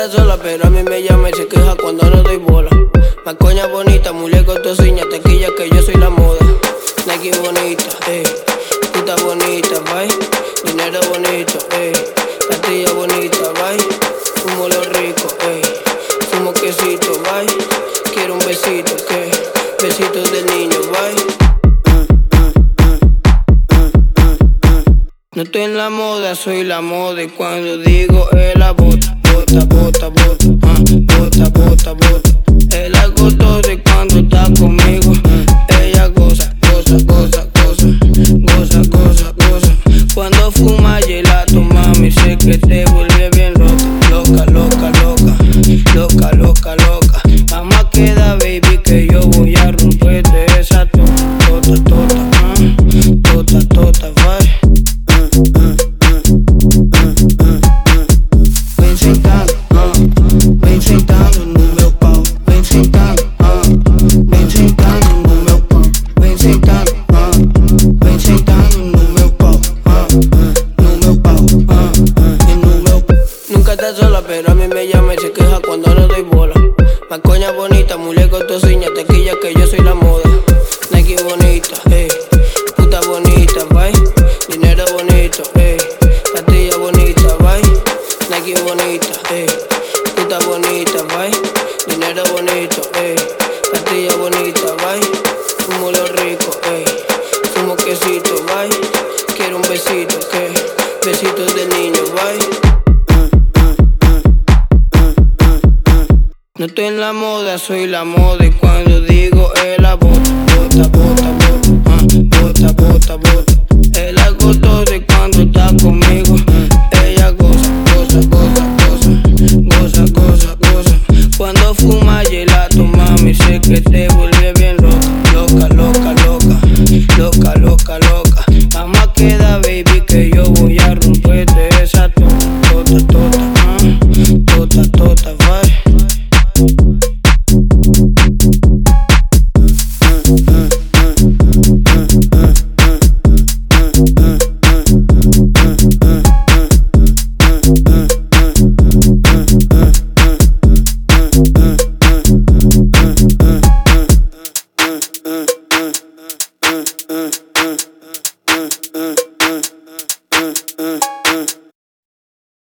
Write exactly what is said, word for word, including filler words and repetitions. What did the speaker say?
sola, pero a mí me llama y se queja cuando no doy bola. Más coña bonita, muleco, tociña, tequilla, que yo soy la moda. Nike bonita, ey, puta bonita, bye. Dinero bonito, ey, pastilla bonita, bye. Fumo lo rico, ey, fumo quesito, bye. Quiero un besito, que besitos del niño, bye. No estoy en la moda, soy la moda. Y cuando digo es la bota, bota, bota, bota, ah, bota, bota, bota. El agosto de cuando está conmigo. Ella goza, goza, goza, goza, goza, goza, goza. Cuando fuma gelato, mami, sé que te vuelve bien loca, loca, loca, loca, loca, loca, loca. Mamá queda, baby, que yo voy a romperte esa tota, tota, tota, ah, tota, tota, bye. Vem sentando, ah, vem sentando no meu pau. Vem sentando, ah, vem sentando no meu pau. Vem sentando, ah, vem sentando no meu pau, ah, no meu pau, ah, e no meu pau. Nunca está sola, pero a mí me llama y se queja cuando no doy bola. Más coña bonita, muleco, tociña, tequilla, que yo soy la moda. Nike bonita, ey, puta bonita, bye. Dinero bonito, ey, pastilla bonita, bye. Nike bonita, ey, puta bonita, bye. Dinero bonito, ey, pastilla bonita, bye. Fumo lo rico, ey, fumo quesito, bye. Quiero un besito, que besitos del niño, bye. No estoy en la moda, soy la moda. Y cuando digo es la bota, bota, bota, bota.